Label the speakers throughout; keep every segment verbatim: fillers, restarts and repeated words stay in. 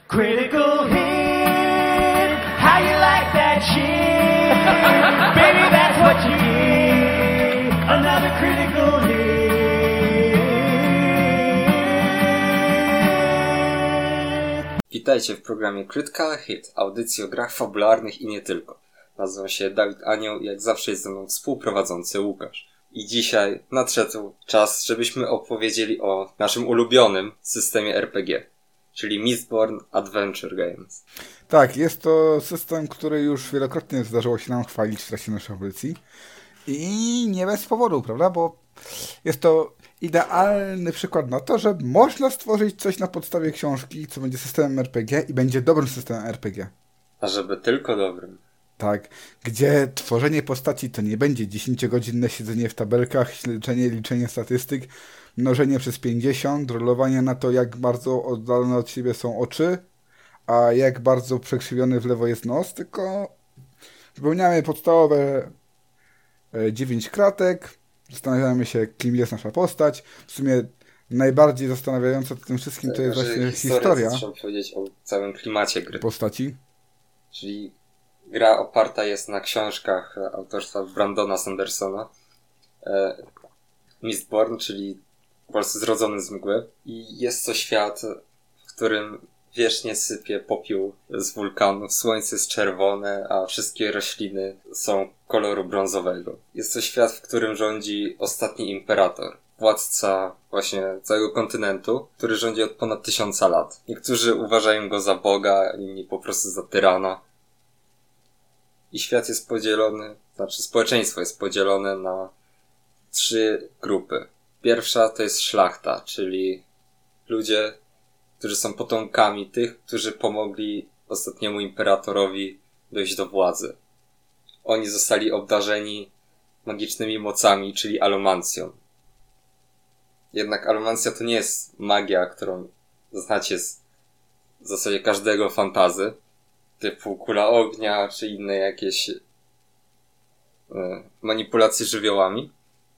Speaker 1: Critical hit, how you like that shit? Baby, that's what you get. Another critical hit.
Speaker 2: Witajcie w programie Critical Hit, audycji o grach fabularnych i nie tylko. Nazywam się Dawid Anioł i jak zawsze jest ze mną współprowadzący Łukasz. I dzisiaj nadszedł czas, żebyśmy opowiedzieli o naszym ulubionym systemie R P G, czyli Mistborn Adventure Games.
Speaker 3: Tak, jest to system, który już wielokrotnie zdarzyło się nam chwalić w trakcie naszej audycji. I nie bez powodu, prawda? Bo jest to idealny przykład na to, że można stworzyć coś na podstawie książki, co będzie systemem R P G i będzie dobrym systemem R P G.
Speaker 2: A żeby tylko dobrym.
Speaker 3: Tak, gdzie tworzenie postaci to nie będzie dziesięciogodzinne siedzenie w tabelkach, śledzenie, liczenie statystyk, mnożenie przez pięćdziesiąt, rolowanie na to, jak bardzo oddalone od siebie są oczy, a jak bardzo przekrzywiony w lewo jest nos, tylko wypełniamy podstawowe dziewięć kratek, zastanawiamy się, kim jest nasza postać. W sumie najbardziej zastanawiające w tym wszystkim to jest właśnie historia.
Speaker 2: Trzeba powiedzieć o całym klimacie gry.
Speaker 3: Postaci.
Speaker 2: Czyli gra oparta jest na książkach autorstwa Brandona Sandersona. E, Mistborn, czyli po prostu Zrodzony z mgły. I jest to świat, w którym wiecznie sypie popiół z wulkanów, słońce jest czerwone, a wszystkie rośliny są koloru brązowego. Jest to świat, w którym rządzi ostatni imperator, władca właśnie całego kontynentu, który rządzi od ponad tysiąca lat. Niektórzy uważają go za Boga, inni po prostu za tyrana. I świat jest podzielony, znaczy społeczeństwo jest podzielone na trzy grupy. Pierwsza to jest szlachta, czyli ludzie, którzy są potomkami tych, którzy pomogli ostatniemu imperatorowi dojść do władzy. Oni zostali obdarzeni magicznymi mocami, czyli alomancją. Jednak alomancja to nie jest magia, którą znacie z w zasadzie każdego fantazy, typu kula ognia, czy inne jakieś y, manipulacje żywiołami.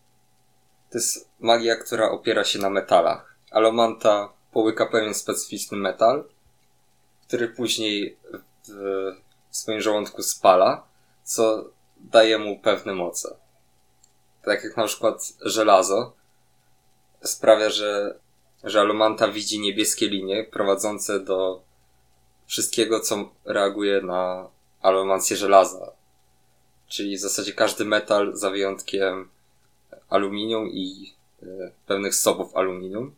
Speaker 2: To jest magia, która opiera się na metalach. Alomanta połyka pewien specyficzny metal, który później w, w swoim żołądku spala, co daje mu pewne moce. Tak jak na przykład żelazo sprawia, że, że Alomanta widzi niebieskie linie prowadzące do wszystkiego, co reaguje na alomancję żelaza. Czyli w zasadzie każdy metal za wyjątkiem aluminium i y, pewnych stopów aluminium.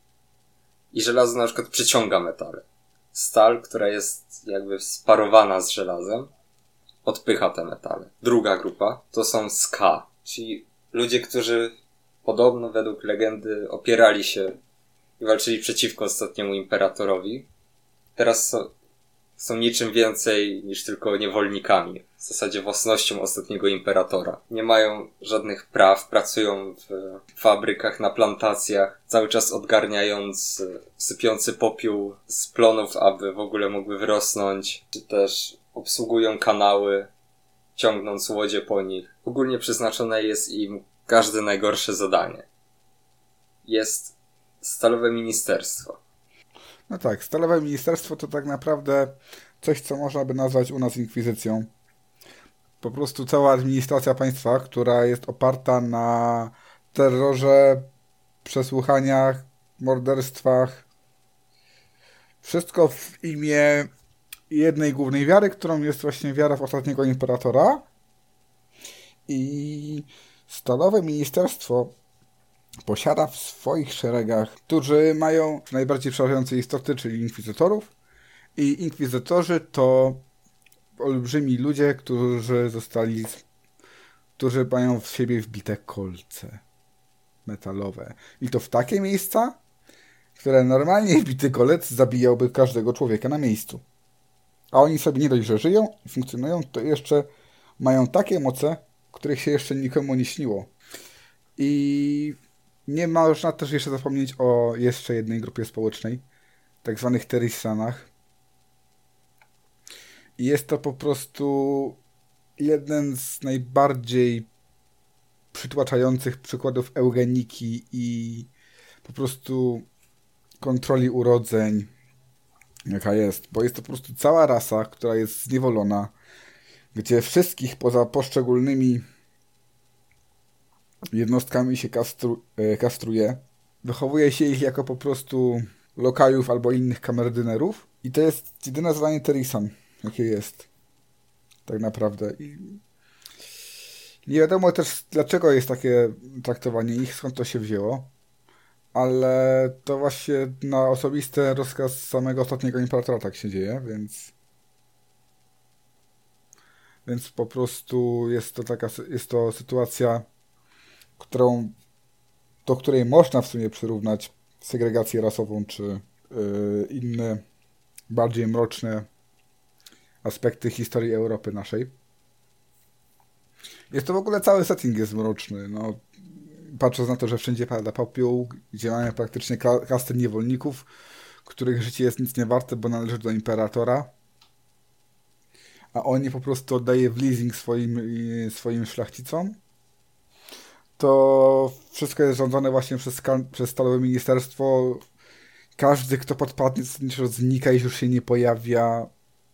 Speaker 2: I żelazo na przykład przyciąga metale. Stal, która jest jakby sparowana z żelazem, odpycha te metale. Druga grupa to są ska, czyli ludzie, którzy podobno według legendy opierali się i walczyli przeciwko ostatniemu imperatorowi. Teraz są, są niczym więcej niż tylko niewolnikami. W zasadzie własnością ostatniego imperatora. Nie mają żadnych praw, pracują w fabrykach, na plantacjach, cały czas odgarniając sypiący popiół z plonów, aby w ogóle mogły wyrosnąć, czy też obsługują kanały, ciągnąc łodzie po nich. Ogólnie przeznaczone jest im każde najgorsze zadanie. Jest stalowe ministerstwo.
Speaker 3: No tak, stalowe ministerstwo to tak naprawdę coś, co można by nazwać u nas inkwizycją. Po prostu cała administracja państwa, która jest oparta na terrorze, przesłuchaniach, morderstwach. Wszystko w imię jednej głównej wiary, którą jest właśnie wiara w ostatniego imperatora. I stalowe ministerstwo posiada w swoich szeregach, którzy mają najbardziej przerażające istoty, czyli inkwizytorów. I inkwizytorzy to olbrzymi ludzie, którzy zostali, którzy mają w siebie wbite kolce metalowe. I to w takie miejsca, które normalnie wbity kolec zabijałby każdego człowieka na miejscu. A oni sobie nie dość, że żyją i funkcjonują, to jeszcze mają takie moce, których się jeszcze nikomu nie śniło. I nie można też jeszcze zapomnieć o jeszcze jednej grupie społecznej, tak zwanych Terissanach. I jest to po prostu jeden z najbardziej przytłaczających przykładów eugeniki i po prostu kontroli urodzeń, jaka jest, bo jest to po prostu cała rasa, która jest zniewolona, gdzie wszystkich poza poszczególnymi jednostkami się kastru, e, kastruje. Wychowuje się ich jako po prostu lokajów albo innych kamerdynerów i to jest jedyne zadanie Terisan, jakie jest tak naprawdę. I nie wiadomo też, dlaczego jest takie traktowanie ich, skąd to się wzięło, ale to właśnie na osobisty rozkaz samego ostatniego imperatora tak się dzieje, więc więc po prostu jest to taka, jest to sytuacja, którą, do której można w sumie przyrównać segregację rasową, czy yy, inne, bardziej mroczne aspekty historii Europy naszej. Jest to w ogóle, cały setting jest mroczny, no. Patrząc na to, że wszędzie pada popiół, gdzie mamy praktycznie kastę niewolników, których życie jest nic nie warte, bo należy do imperatora, a oni po prostu oddaje w leasing swoim, swoim szlachcicom, to wszystko jest rządzone właśnie przez, przez Stalowe Ministerstwo. Każdy, kto podpadnie, znika i już się nie pojawia.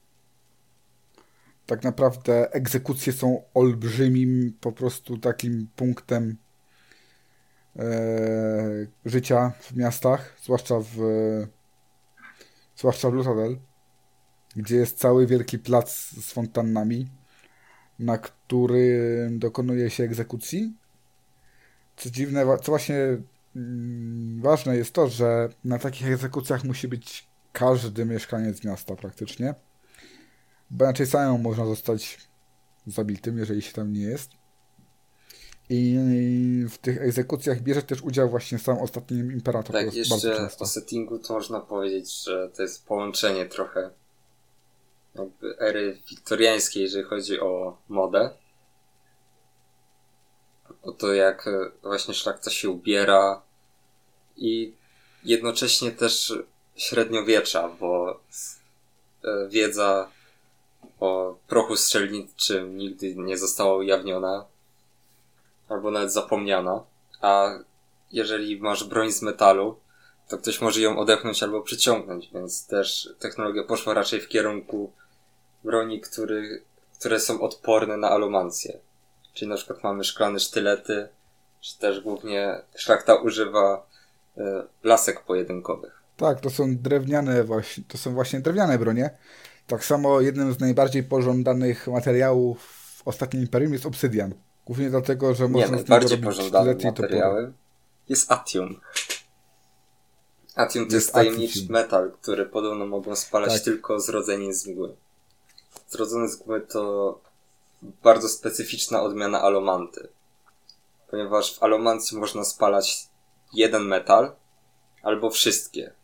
Speaker 3: Tak naprawdę egzekucje są olbrzymim po prostu takim punktem e, życia w miastach, zwłaszcza w zwłaszcza w Lusadel, gdzie jest cały wielki plac z fontannami, na którym dokonuje się egzekucji. Co dziwne, co właśnie mm, ważne jest to, że na takich egzekucjach musi być każdy mieszkaniec miasta praktycznie, bo inaczej samemu można zostać zabitym, jeżeli się tam nie jest. I w tych egzekucjach bierze też udział właśnie sam ostatni imperator.
Speaker 2: Tak, jeszcze o settingu to można powiedzieć, że to jest połączenie trochę jakby ery wiktoriańskiej, jeżeli chodzi o modę. O to, jak właśnie szlachta się ubiera i jednocześnie też średniowiecza, bo wiedza o prochu strzelniczym nigdy nie została ujawniona albo nawet zapomniana, a jeżeli masz broń z metalu, to ktoś może ją odepchnąć albo przyciągnąć, więc też technologia poszła raczej w kierunku broni, który, które są odporne na alomancję. Czyli na przykład mamy szklane sztylety, czy też głównie szlachta używa y, lasek pojedynkowych.
Speaker 3: Tak, to są drewniane właśnie, to są właśnie drewniane bronie. Tak samo jednym z najbardziej pożądanych materiałów w ostatnim imperium jest obsydian. Głównie dlatego, że można
Speaker 2: Nie,
Speaker 3: z
Speaker 2: najbardziej
Speaker 3: niego robić
Speaker 2: pożądanym
Speaker 3: sztylety i topory.
Speaker 2: materiałem jest atium. Atium to jest,
Speaker 3: Jest
Speaker 2: tajemniczy
Speaker 3: atium.
Speaker 2: metal, który podobno mogą spalać
Speaker 3: Tak.
Speaker 2: tylko zrodzeni z mgły. Zrodzone z mgły to bardzo specyficzna odmiana alomanty. Ponieważ w alomancji można spalać jeden metal albo wszystkie.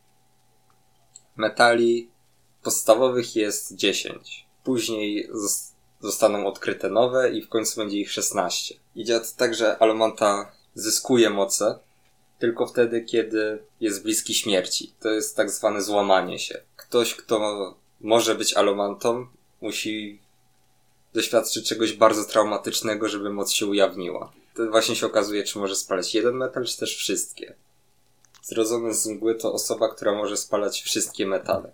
Speaker 2: Metali podstawowych jest dziesięć. Później zostaną odkryte nowe i w końcu będzie ich szesnaście. Idzie to tak, że alomanta zyskuje moce tylko wtedy, kiedy jest bliski śmierci. To jest tak zwane złamanie się. Ktoś, kto może być alomantą, musi doświadczyć czegoś bardzo traumatycznego, żeby moc się ujawniła. To właśnie się okazuje, czy może spalać jeden metal, czy też wszystkie. Zrodzony z mgły to osoba, która może spalać wszystkie metale.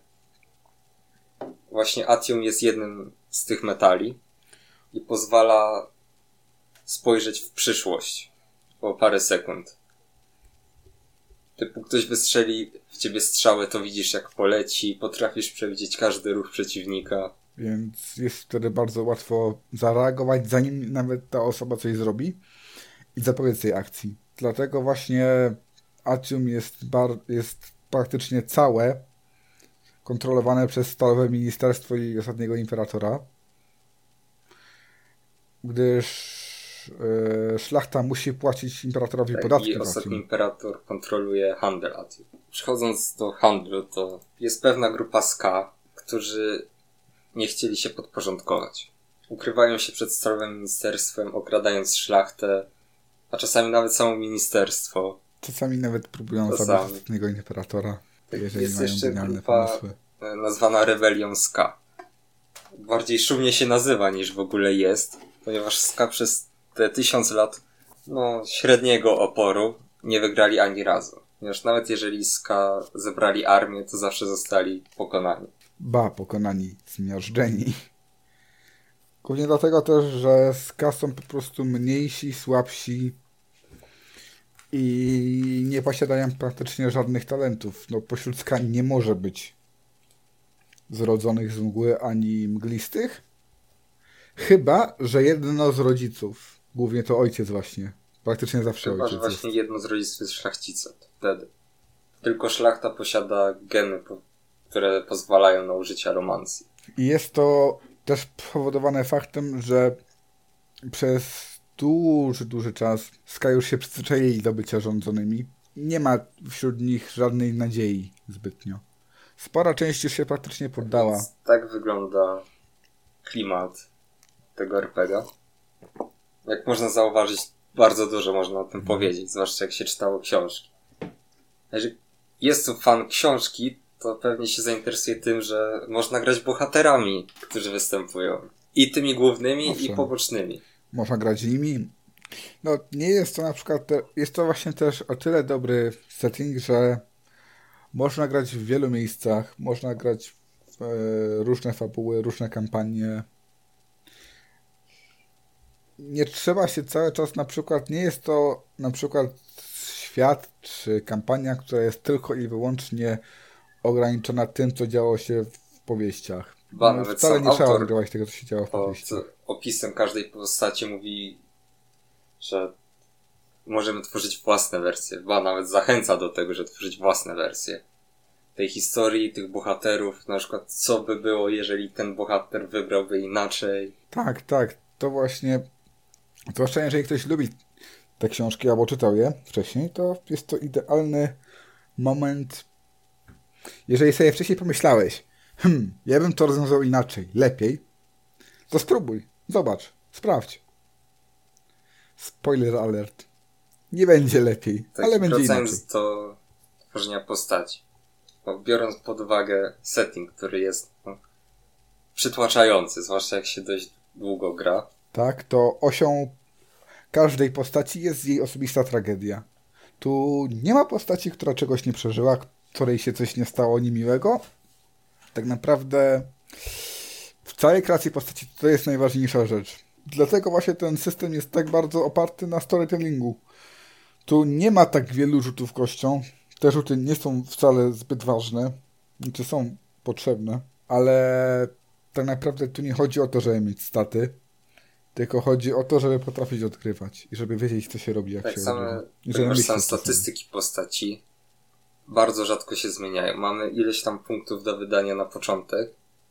Speaker 2: Właśnie atium jest jednym z tych metali i pozwala spojrzeć w przyszłość o parę sekund. Typu ktoś wystrzeli w ciebie strzałę, to widzisz jak poleci, potrafisz przewidzieć każdy ruch przeciwnika.
Speaker 3: Więc jest wtedy bardzo łatwo zareagować, zanim nawet ta osoba coś zrobi i zapobiec tej akcji. Dlatego właśnie atium jest, bar- jest praktycznie całe kontrolowane przez Stalowe Ministerstwo i ostatniego imperatora, gdyż yy, szlachta musi płacić imperatorowi
Speaker 2: Tak,
Speaker 3: podatki.
Speaker 2: i ostatni imperator kontroluje handel atium. Przechodząc do handlu, to jest pewna grupa ska, którzy nie chcieli się podporządkować. Ukrywają się przed Stalowym Ministerstwem, okradając szlachtę, a czasami nawet samo ministerstwo.
Speaker 3: Czasami nawet próbują
Speaker 2: Czasami.
Speaker 3: zabić ostatniego imperatora, jeżeli
Speaker 2: Jest
Speaker 3: mają
Speaker 2: jeszcze
Speaker 3: genialne
Speaker 2: grupa
Speaker 3: pomysły.
Speaker 2: nazwana Rebelią Ska. Bardziej szumnie się nazywa niż w ogóle jest, ponieważ Ska przez te tysiąc lat no, średniego oporu nie wygrali ani razu. Ponieważ nawet jeżeli Ska zebrali armię, to zawsze zostali pokonani.
Speaker 3: Ba, pokonani, zmiażdżeni. Głównie dlatego też, że Ska są po prostu mniejsi, słabsi i nie posiadają praktycznie żadnych talentów. No, pośród Ska nie może być zrodzonych z mgły ani mglistych. Chyba, że jedno z rodziców, głównie to ojciec właśnie, praktycznie zawsze
Speaker 2: Chyba,
Speaker 3: ojciec
Speaker 2: że właśnie
Speaker 3: jest.
Speaker 2: jedno z rodziców jest szlachcica, to wtedy. Tylko szlachta posiada geny, po- które pozwalają na użycie aromancji.
Speaker 3: I jest to też powodowane faktem, że przez duży, duży czas Ska już się przyzwyczaili do bycia rządzonymi. Nie ma wśród nich żadnej nadziei zbytnio. Spora część już się praktycznie poddała.
Speaker 2: Więc tak wygląda klimat tego er pe gie a. Jak można zauważyć, bardzo dużo można o tym powiedzieć, zwłaszcza jak się czytało książki. Jeżeli jest tu fan książki, to pewnie się zainteresuje tym, że można grać bohaterami, którzy występują. I tymi głównymi,
Speaker 3: Owszem.
Speaker 2: i pobocznymi.
Speaker 3: Można grać nimi. No, nie jest to na przykład... Te, jest to właśnie też o tyle dobry setting, że można grać w wielu miejscach, można grać w e, różne fabuły, różne kampanie. Nie trzeba się cały czas na przykład... Nie jest to na przykład świat czy kampania, która jest tylko i wyłącznie ograniczona tym, co działo się w powieściach.
Speaker 2: Ba,
Speaker 3: No,
Speaker 2: nawet
Speaker 3: wcale
Speaker 2: sam
Speaker 3: nie trzeba
Speaker 2: autor
Speaker 3: odgrywać tego, co się działo w
Speaker 2: pod
Speaker 3: powieściach.
Speaker 2: opisem każdej postaci mówi, że możemy tworzyć własne wersje. Ba, nawet zachęca do tego, że tworzyć własne wersje tej historii, tych bohaterów. Na przykład, co by było, jeżeli ten bohater wybrałby inaczej.
Speaker 3: Tak, tak. To właśnie, zwłaszcza jeżeli ktoś lubi te książki albo czytał je wcześniej, to jest to idealny moment. Jeżeli sobie wcześniej pomyślałeś, hmm, ja bym to rozwiązał inaczej, lepiej, to spróbuj, zobacz, sprawdź. Spoiler alert. Nie będzie lepiej,
Speaker 2: Tak,
Speaker 3: ale będzie inaczej.
Speaker 2: wracając do tworzenia postaci. Bo biorąc pod uwagę setting, który jest no, przytłaczający, zwłaszcza jak się dość długo gra.
Speaker 3: Tak, to osią każdej postaci jest jej osobista tragedia. Tu nie ma postaci, która czegoś nie przeżyła, której się coś nie stało niemiłego. Tak naprawdę w całej kreacji postaci to jest najważniejsza rzecz. Dlatego właśnie ten system jest tak bardzo oparty na storytellingu. Tu nie ma tak wielu rzutów kością. Te rzuty nie są wcale zbyt ważne. Znaczy są potrzebne. Ale tak naprawdę tu nie chodzi o to, żeby mieć staty. Tylko chodzi o to, żeby potrafić odgrywać. I żeby wiedzieć, co się robi, jak
Speaker 2: Tak
Speaker 3: się
Speaker 2: same,
Speaker 3: odgrywa. I żeby
Speaker 2: ponieważ
Speaker 3: myśleć
Speaker 2: same
Speaker 3: czasami.
Speaker 2: statystyki postaci bardzo rzadko się zmieniają. Mamy ileś tam punktów do wydania na początek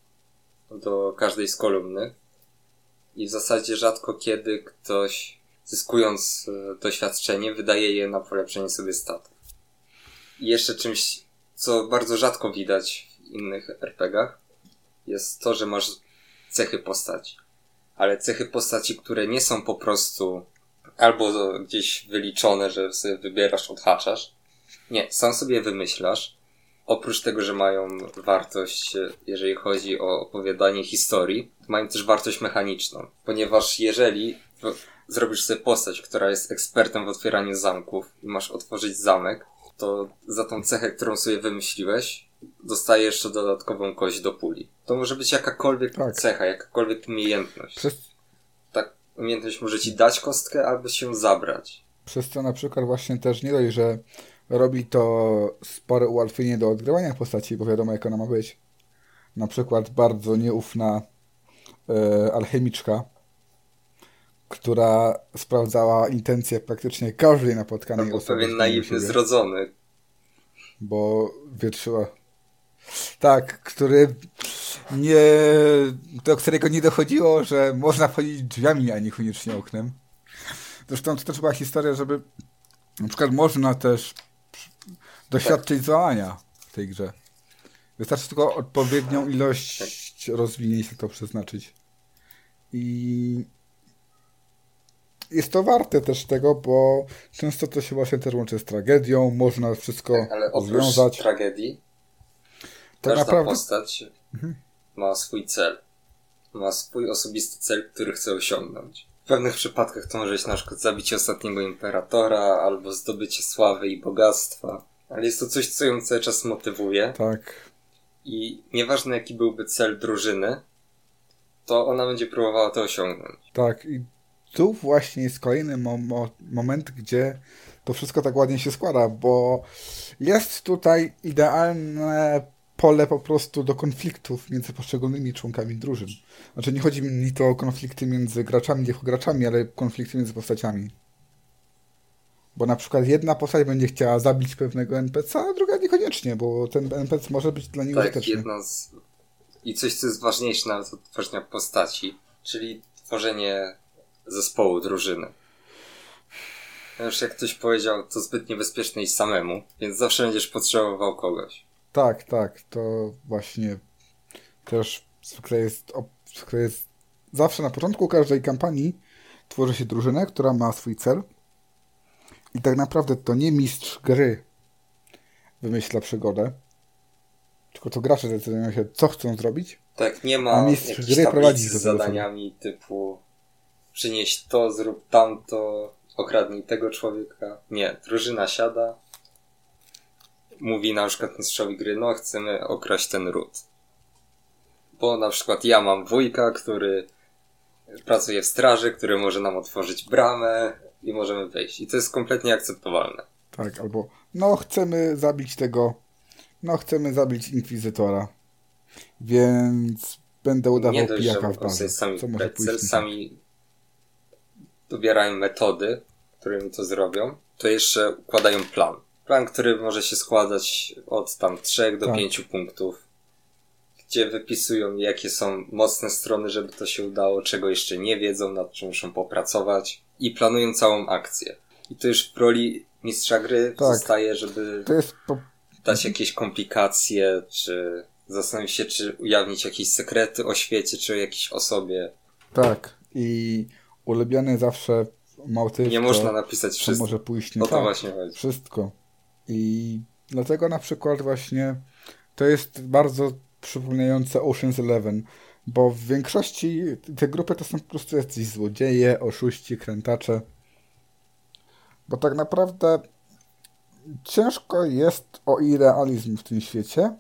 Speaker 2: do każdej z kolumny i w zasadzie rzadko kiedy ktoś, zyskując e, doświadczenie, wydaje je na polepszenie sobie statów. I jeszcze czymś, co bardzo rzadko widać w innych er pe gie ach, jest to, że masz cechy postaci. Ale cechy postaci, które nie są po prostu albo gdzieś wyliczone, że sobie wybierasz, odhaczasz. Nie, sam sobie wymyślasz. Oprócz tego, że mają wartość, jeżeli chodzi o opowiadanie historii, to mają też wartość mechaniczną. Ponieważ jeżeli w- zrobisz sobie postać, która jest ekspertem w otwieraniu zamków i masz otworzyć zamek, to za tą cechę, którą sobie wymyśliłeś, dostajesz jeszcze dodatkową kość do puli. To może być jakakolwiek
Speaker 3: Tak.
Speaker 2: cecha, jakakolwiek umiejętność.
Speaker 3: Przez,
Speaker 2: Tak, umiejętność może ci dać kostkę, albo się zabrać.
Speaker 3: przez co na przykład właśnie też nie dość, że robi to spore ułatwienie do odgrywania postaci, bo wiadomo jak ona ma być. Na przykład bardzo nieufna e, alchemiczka, która sprawdzała intencje praktycznie każdej napotkanej
Speaker 2: Albo
Speaker 3: osoby.
Speaker 2: pewien
Speaker 3: względem
Speaker 2: naiwny
Speaker 3: siebie,
Speaker 2: zrodzony.
Speaker 3: Bo wietrzyła. Tak, który nie, do którego nie dochodziło, że można wchodzić drzwiami, a niekoniecznie oknem. Zresztą to też była historia, żeby na przykład można też doświadczyć załamania w tej grze. Wystarczy tylko odpowiednią ilość rozwinięć, jak to przeznaczyć. I jest to warte też tego, bo często to się właśnie też łączy z tragedią, można wszystko
Speaker 2: Tak, ale oprócz
Speaker 3: rozwiązać.
Speaker 2: tragedii,
Speaker 3: Tak
Speaker 2: każda
Speaker 3: naprawdę
Speaker 2: postać ma swój cel. Ma swój osobisty cel, który chce osiągnąć. W pewnych przypadkach to może być na przykład zabicie ostatniego imperatora, albo zdobycie sławy i bogactwa. Ale jest to coś, co ją cały czas motywuje.
Speaker 3: Tak.
Speaker 2: I nieważne jaki byłby cel drużyny, to ona będzie próbowała to osiągnąć.
Speaker 3: Tak. I tu właśnie jest kolejny mo- moment, gdzie to wszystko tak ładnie się składa, bo jest tutaj idealne pole po prostu do konfliktów między poszczególnymi członkami drużyn. Znaczy nie chodzi mi to o konflikty między graczami, jako graczami, ale konflikty między postaciami. Bo na przykład jedna postać będzie chciała zabić pewnego en pe ce, a druga niekoniecznie, bo ten en pe ce może być dla niej
Speaker 2: Tak,
Speaker 3: użyteczny.
Speaker 2: jedna z... I coś, co jest ważniejsze nawet od tworzenia postaci, czyli tworzenie zespołu, drużyny. Już jak ktoś powiedział, to zbyt niebezpieczne iść samemu, więc zawsze będziesz potrzebował kogoś.
Speaker 3: Tak, tak, to właśnie też zwykle jest, zwykle jest zawsze na początku każdej kampanii tworzy się drużynę, która ma swój cel i tak naprawdę to nie mistrz gry wymyśla przygodę, tylko to gracze decydują się, co chcą zrobić.
Speaker 2: Tak, nie ma
Speaker 3: A mistrz
Speaker 2: jakiejś
Speaker 3: gry prowadzi
Speaker 2: tablicy
Speaker 3: do
Speaker 2: z
Speaker 3: tego
Speaker 2: zadaniami typu przynieś to, zrób tamto, okradnij tego człowieka. Nie, drużyna siada, mówi na przykład mistrzowi gry, no chcemy okraść ten ród. Bo na przykład ja mam wujka, który pracuje w straży, który może nam otworzyć bramę i możemy wejść. I to jest kompletnie akceptowalne.
Speaker 3: Tak, albo no chcemy zabić tego, no chcemy zabić inkwizytora, więc będę udawał
Speaker 2: Nie dość, że
Speaker 3: pijaka w
Speaker 2: mogą sobie
Speaker 3: barze.
Speaker 2: sami
Speaker 3: Co może
Speaker 2: wybrać
Speaker 3: pójść
Speaker 2: cel,
Speaker 3: nie tak?
Speaker 2: sami dobierają metody, którymi to zrobią, to jeszcze układają plan. Plan, który może się składać od tam trzech do
Speaker 3: Tak.
Speaker 2: pięciu punktów, gdzie wypisują, jakie są mocne strony, żeby to się udało, czego jeszcze nie wiedzą, nad czym muszą popracować i planują całą akcję. I to już w roli mistrza gry
Speaker 3: Tak.
Speaker 2: zostaje, żeby
Speaker 3: To jest po...
Speaker 2: dać jakieś komplikacje, czy zastanowić się, czy ujawnić jakieś sekrety o świecie, czy o jakiejś osobie.
Speaker 3: Tak. I ulubiony zawsze motyw
Speaker 2: Nie
Speaker 3: to,
Speaker 2: można napisać
Speaker 3: to
Speaker 2: wszystko.
Speaker 3: może pójść nie
Speaker 2: O to
Speaker 3: tak.
Speaker 2: właśnie chodzi.
Speaker 3: Wszystko. I dlatego na przykład właśnie to jest bardzo przypominające Ocean's Eleven, bo w większości te grupy to są po prostu jacyś złodzieje, oszuści, krętacze. Bo tak naprawdę ciężko jest o idealizm w tym świecie,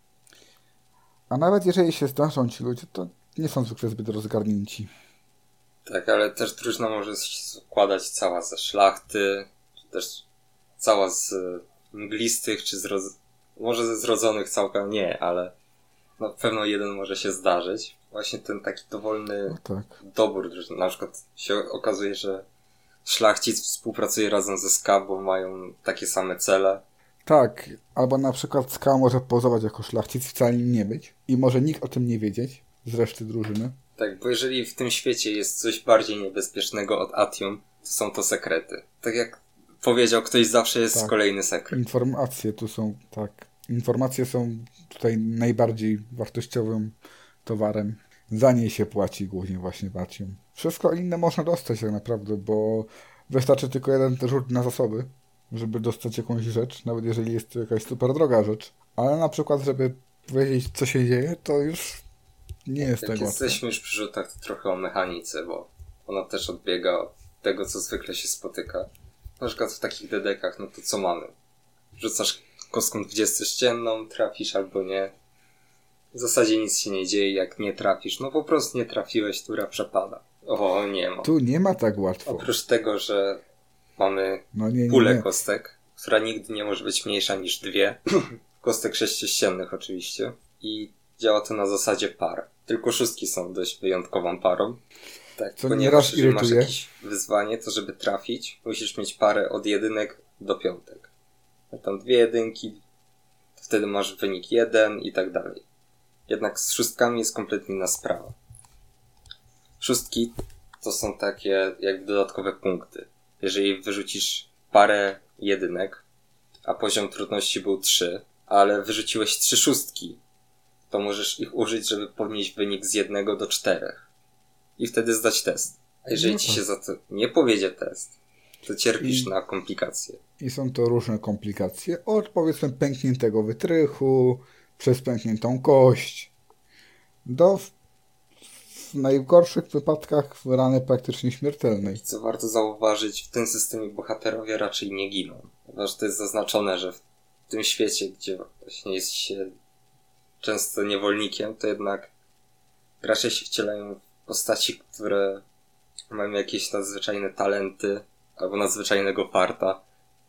Speaker 3: a nawet jeżeli się zdarzą ci ludzie, to nie są zwykle zbyt rozgarnięci.
Speaker 2: Tak, ale też drużyna może się składać cała ze szlachty, czy też cała z mglistych, czy z roz... może ze zrodzonych całkiem nie, ale na pewno jeden może się zdarzyć. Właśnie ten taki dowolny
Speaker 3: No tak.
Speaker 2: dobór drużyny. Na przykład się okazuje, że szlachcic współpracuje razem ze Ska, bo mają takie same cele.
Speaker 3: Tak, albo na przykład Ska może pozować jako szlachcic, wcale nim nie być i może nikt o tym nie wiedzieć z reszty drużyny.
Speaker 2: Tak, bo jeżeli w tym świecie jest coś bardziej niebezpiecznego od Atium, to są to sekrety. Tak jak powiedział ktoś, zawsze jest
Speaker 3: Tak.
Speaker 2: kolejny sekret.
Speaker 3: Informacje tu są, tak. Informacje są tutaj najbardziej wartościowym towarem. Za nie się płaci głównie właśnie Atium. Wszystko inne można dostać tak naprawdę, bo wystarczy tylko jeden rzut na zasoby, żeby dostać jakąś rzecz, nawet jeżeli jest to jakaś super droga rzecz. Ale na przykład, żeby powiedzieć, co się dzieje, to już nie jest
Speaker 2: Jak
Speaker 3: tak łatwo.
Speaker 2: jesteśmy już przy rzutach, to trochę o mechanice, bo ona też odbiega od tego, co zwykle się spotyka. Na przykład w takich dedekach, no to co mamy? Rzucasz kostką dwudziestościenną, trafisz albo nie. W zasadzie nic się nie dzieje, jak nie trafisz. No po prostu nie trafiłeś, tura przepada. O, nie ma.
Speaker 3: Tu nie ma tak łatwo.
Speaker 2: Oprócz tego, że mamy
Speaker 3: No nie, nie,
Speaker 2: pulę
Speaker 3: nie.
Speaker 2: kostek, która nigdy nie może być mniejsza niż dwie. Kostek sześciościennych oczywiście. I działa to na zasadzie par. Tylko szóstki są dość wyjątkową parą. Tak,
Speaker 3: Co
Speaker 2: ponieważ
Speaker 3: nieraz
Speaker 2: jeżeli masz
Speaker 3: irytuje.
Speaker 2: jakieś wyzwanie, to żeby trafić, musisz mieć parę od jedynek do piątek. Jak tam dwie jedynki, to wtedy masz wynik jeden i tak dalej. Jednak z szóstkami jest kompletnie inna sprawa. Szóstki to są takie jakby dodatkowe punkty. Jeżeli wyrzucisz parę jedynek, a poziom trudności był trzy, ale wyrzuciłeś trzy szóstki, to możesz ich użyć, żeby podnieść wynik z jednego do czterech. I wtedy zdać test. A jeżeli
Speaker 3: No
Speaker 2: ci
Speaker 3: tak.
Speaker 2: się za to nie powiedzie test, to cierpisz
Speaker 3: I-
Speaker 2: na komplikacje.
Speaker 3: I są to różne komplikacje. Od powiedzmy pękniętego wytrychu, przez pękniętą kość, do w, w najgorszych wypadkach rany praktycznie śmiertelnej.
Speaker 2: Co warto zauważyć, w tym systemie bohaterowie raczej nie giną. Ponieważ to jest zaznaczone, że w w tym świecie, gdzie właśnie jest się często niewolnikiem, to jednak gracze się wcielają w postaci, które mają jakieś nadzwyczajne talenty albo nadzwyczajnego farta.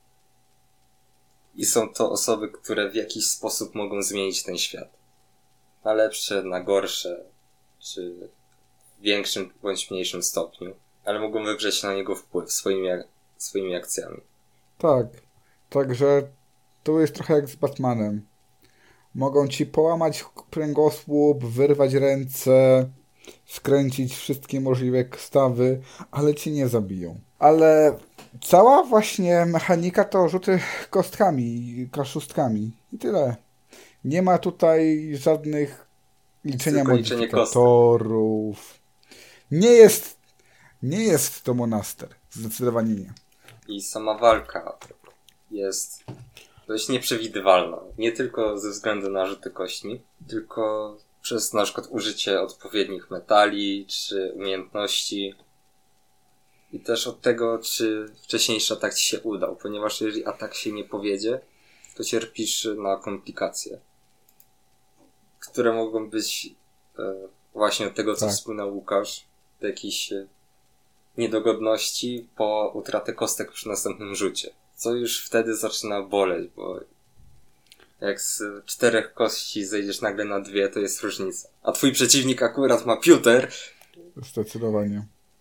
Speaker 2: I są to osoby, które w jakiś sposób mogą zmienić ten świat. Na lepsze, na gorsze, czy w większym bądź mniejszym stopniu. Ale mogą wywrzeć na niego wpływ swoimi, swoimi akcjami.
Speaker 3: Tak. Także to jest trochę jak z Batmanem. Mogą ci połamać kręgosłup, wyrwać ręce, skręcić wszystkie możliwe stawy, ale cię nie zabiją. Ale cała właśnie mechanika to rzuty kostkami, kaszustkami i tyle. Nie ma tutaj żadnych liczenia
Speaker 2: Tylko liczenie
Speaker 3: modyfikatorów. Nie jest, nie jest to monaster. Zdecydowanie nie.
Speaker 2: I sama walka jest dość nieprzewidywalna. Nie tylko ze względu na rzuty kośćmi, tylko przez na przykład użycie odpowiednich metali czy umiejętności. I też od tego, czy wcześniejszy atak ci się udał, ponieważ jeżeli atak się nie powiedzie, to cierpisz na komplikacje, które mogą być e, właśnie od tego, co
Speaker 3: tak.
Speaker 2: wspomniał Łukasz, do jakichś e, niedogodności po utratę kostek przy następnym rzucie. Co już wtedy zaczyna boleć, bo jak z czterech kości zejdziesz nagle na dwie, to jest różnica. A twój przeciwnik akurat ma pióter.
Speaker 3: Zdecydowanie.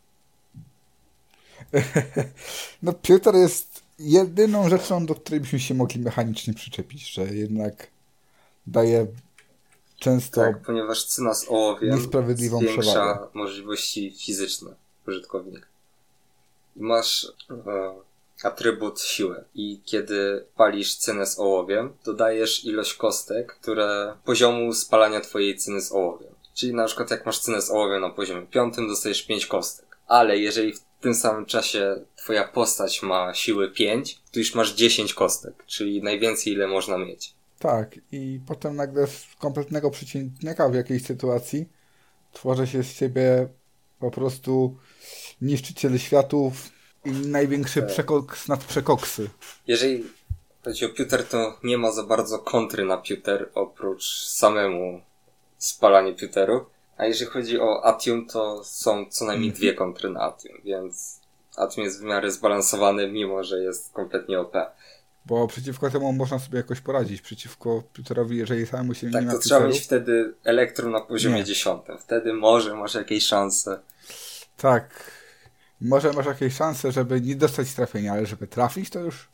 Speaker 3: No pióter jest jedyną rzeczą, do której byśmy się mogli mechanicznie przyczepić, że jednak daje często
Speaker 2: Tak, ponieważ cyna z ołowiem
Speaker 3: niesprawiedliwą
Speaker 2: zwiększa
Speaker 3: przewagę.
Speaker 2: możliwości fizyczne użytkownika. Masz e, atrybut siły i kiedy palisz cynę z ołowiem, dodajesz ilość kostek, które poziomu spalania twojej cyny z ołowiem. Czyli na przykład jak masz cynę z ołowiem na poziomie piątym, dostajesz pięć kostek. Ale jeżeli w tym samym czasie twoja postać ma siły pięć, to już masz dziesięć kostek, czyli najwięcej ile można mieć.
Speaker 3: Tak, i potem nagle z kompletnego przeciwnika w jakiejś sytuacji tworzy się z ciebie po prostu niszczyciel światów i największy
Speaker 2: tak.
Speaker 3: przekoks nad przekoksy.
Speaker 2: Jeżeli chodzi o pióter, to nie ma za bardzo kontry na pióter, oprócz samemu spalania pióteru. A jeżeli chodzi o Atium, to są co najmniej dwie kontry na Atium, więc Atium jest w miarę zbalansowany, mimo że jest kompletnie O P.
Speaker 3: Bo przeciwko temu można sobie jakoś poradzić. Przeciwko pióterowi, jeżeli samemu się
Speaker 2: Tak,
Speaker 3: nie ma
Speaker 2: to trzeba
Speaker 3: pióterów,
Speaker 2: mieć wtedy elektrum na poziomie
Speaker 3: Nie.
Speaker 2: dziesiątym. Wtedy może masz jakieś szanse.
Speaker 3: tak, może masz jakieś szanse, żeby nie dostać trafienia, ale żeby trafić, to już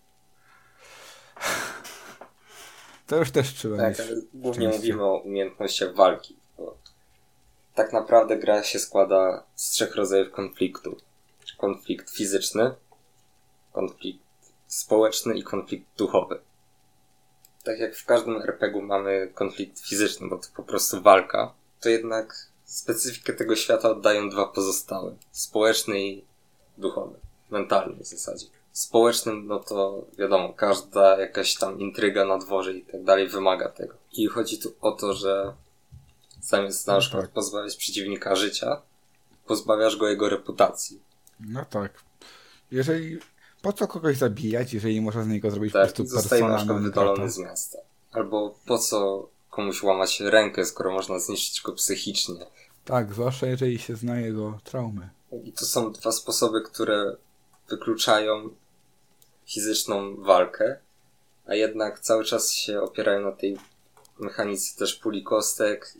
Speaker 3: to już też trzeba
Speaker 2: Tak,
Speaker 3: mieć.
Speaker 2: ale głównie
Speaker 3: szczęście.
Speaker 2: mówimy o umiejętnościach walki. Bo tak naprawdę gra się składa z trzech rodzajów konfliktu. Konflikt fizyczny, konflikt społeczny i konflikt duchowy. Tak jak w każdym er pe gu mamy konflikt fizyczny, bo to po prostu walka, to jednak specyfikę tego świata oddają dwa pozostałe. Społeczny i duchowy. Mentalny w zasadzie. Społecznym, no to wiadomo, każda jakaś tam intryga na dworze i tak dalej wymaga tego. I chodzi tu o to, że zamiast na przykład
Speaker 3: tak.
Speaker 2: pozbawiać przeciwnika życia, pozbawiasz go jego reputacji.
Speaker 3: No tak. Jeżeli po co kogoś zabijać, jeżeli można z niego zrobić
Speaker 2: Tak,
Speaker 3: po prostu
Speaker 2: zostaje na
Speaker 3: persona
Speaker 2: przykład
Speaker 3: non
Speaker 2: wydalony
Speaker 3: grata?
Speaker 2: z miasta. Albo po co komuś łamać rękę, skoro można zniszczyć go psychicznie.
Speaker 3: Tak, zwłaszcza jeżeli się zna jego traumy.
Speaker 2: I to są dwa sposoby, które wykluczają fizyczną walkę, a jednak cały czas się opierają na tej mechanice też puli kostek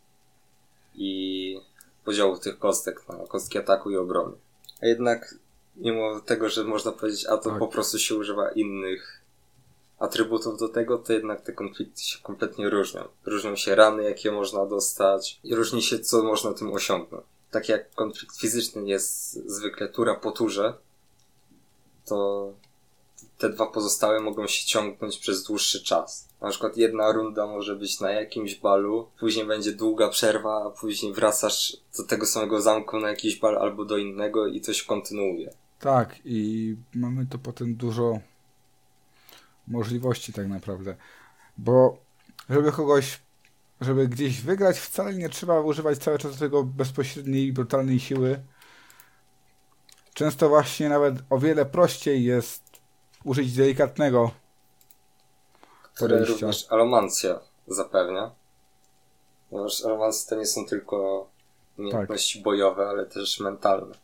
Speaker 2: i podziału tych kostek na kostki ataku i obrony. A jednak mimo tego, że można powiedzieć, a to
Speaker 3: Tak.
Speaker 2: po prostu się używa innych atrybutów do tego, to jednak te konflikty się kompletnie różnią. Różnią się rany, jakie można dostać i różni się, co można tym osiągnąć. Tak jak konflikt fizyczny jest zwykle tura po turze, to te dwa pozostałe mogą się ciągnąć przez dłuższy czas. Na przykład jedna runda może być na jakimś balu, później będzie długa przerwa, a później wracasz do tego samego zamku na jakiś bal albo do innego i to się kontynuuje.
Speaker 3: Tak, i mamy tu potem dużo możliwości tak naprawdę. Bo żeby kogoś, żeby gdzieś wygrać, wcale nie trzeba używać cały czas tego bezpośredniej, brutalnej siły. Często właśnie nawet o wiele prościej jest użyć delikatnego
Speaker 2: które
Speaker 3: podejścia.
Speaker 2: również alomancja zapewnia. Ponieważ alomancje to nie są tylko umiejętności tak. bojowe, ale też mentalne.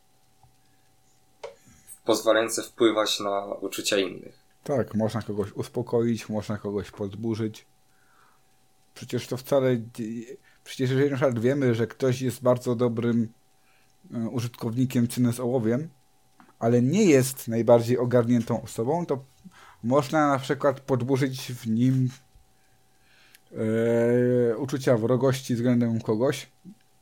Speaker 2: Pozwalające wpływać na uczucia innych.
Speaker 3: Tak, można kogoś uspokoić, można kogoś podburzyć. Przecież to wcale... Przecież jeżeli na przykład wiemy, że ktoś jest bardzo dobrym użytkownikiem cyny z ołowiem, ale nie jest najbardziej ogarniętą osobą, to można na przykład podburzyć w nim e, uczucia wrogości względem kogoś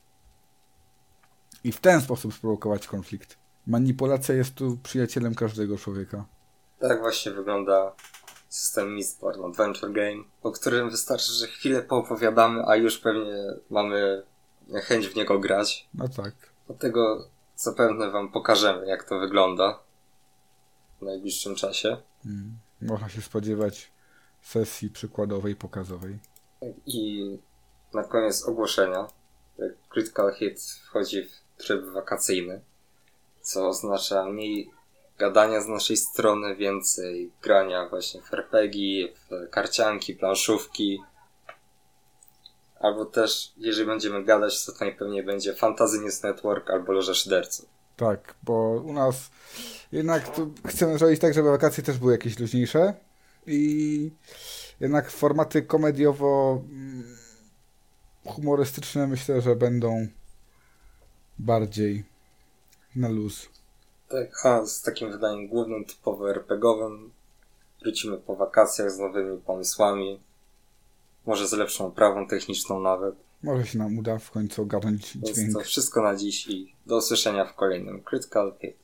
Speaker 3: i w ten sposób sprowokować konflikt. Manipulacja jest tu przyjacielem każdego człowieka.
Speaker 2: Tak właśnie wygląda system Mistborn Adventure Game, o którym wystarczy, że chwilę poopowiadamy, a już pewnie mamy chęć w niego grać.
Speaker 3: No tak.
Speaker 2: Dlatego zapewne wam pokażemy, jak to wygląda w najbliższym czasie.
Speaker 3: Hmm. Można się spodziewać sesji przykładowej, pokazowej.
Speaker 2: I na koniec ogłoszenia. Critical Hit wchodzi w tryb wakacyjny, co oznacza mniej gadania z naszej strony, więcej grania właśnie w er pe gie, w karcianki, planszówki. Albo też, jeżeli będziemy gadać, to najpewniej będzie Fantasy News Network albo Loża Szyderców.
Speaker 3: Tak, bo u nas jednak tu chcemy zrobić tak, żeby wakacje też były jakieś luźniejsze i jednak formaty komediowo humorystyczne myślę, że będą bardziej na luz.
Speaker 2: Tak, a z takim wydaniem głównym, typowo er pe gie owym wrócimy po wakacjach z nowymi pomysłami, może z lepszą oprawą techniczną nawet.
Speaker 3: Może się nam uda w końcu ogarnąć dźwięk.
Speaker 2: Więc to wszystko na dziś i do usłyszenia w kolejnym Critical Hit.